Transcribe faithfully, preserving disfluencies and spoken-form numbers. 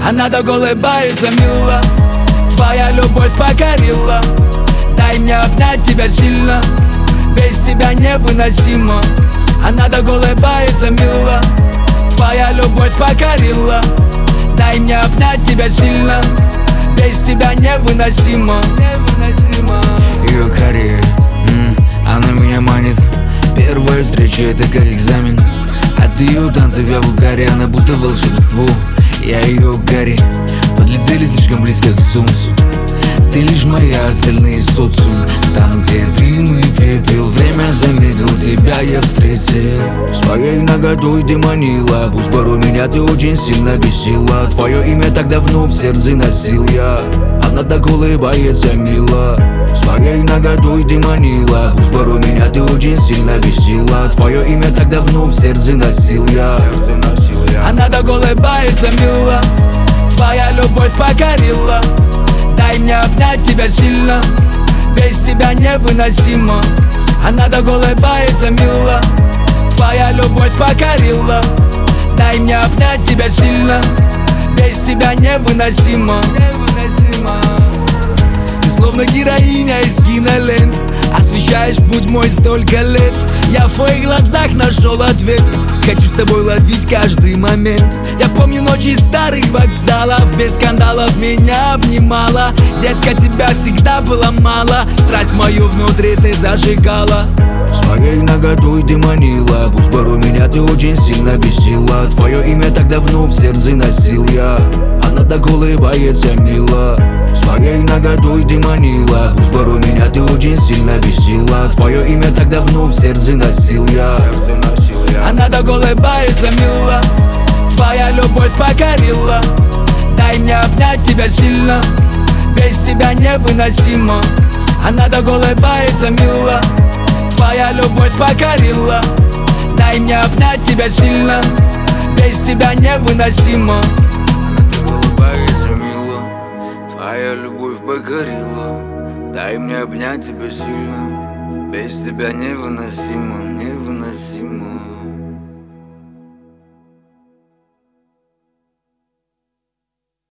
Она так улыбается мило, твоя любовь покорила. Дай мне обнять тебя сильно, без тебя невыносимо. Она так улыбается мило, твоя любовь покорила. Дай мне обнять тебя сильно, без тебя невыносимо. Невыносимо. Ее Корея, м-м, она меня манит. Первая встреча — это как экзамен. От ее танцев я в угаре, она будто волшебство. Я ее в горе, подлетели слишком близко к солнцу. Ты лишь моя, остальные социум. Там, где дым и пепел, время замедлил, тебя я встретил. Своей наготой ты манила, пусть порой меня ты очень сильно бесила. Твое имя так давно в сердце носил я, она так улыбается мило. Своей наготой ты манила, пусть порой меня ты очень сильно бесила. Твое имя так давно в сердце носил я. Она так улыбается мило, твоя любовь покорила. Дай мне обнять тебя сильно, без тебя невыносимо. Она так улыбается мило, твоя любовь покорила. Дай мне обнять тебя сильно, без тебя невыносимо. Невыносимо. Ты словно героиня из кинолент, освещаешь путь мой столько лет. Я в твоих глазах нашел ответ, хочу с тобой ловить каждый момент. Я помню ночи старых вокзалов, без скандалов меня обнимала. Детка, тебя всегда было мало, страсть мою внутри ты зажигала. Своей наготой ты манила, пусть порой меня ты очень сильно бесила. Твое имя так давно в сердце носил я, она так улыбается мило. Своей наготой ты манила, пусть порой меня ты очень сильно бесила. Твое имя так давно в сердце носил я. Она так улыбается мило, твоя любовь покорила. Дай мне обнять тебя сильно, без тебя невыносимо. Она так улыбается мило, твоя любовь покорила. Дай мне обнять тебя сильно, без тебя невыносимо. Улыбается мило, твоя любовь покорила. Дай мне обнять тебя сильно, без тебя невыносимо, невыносимо.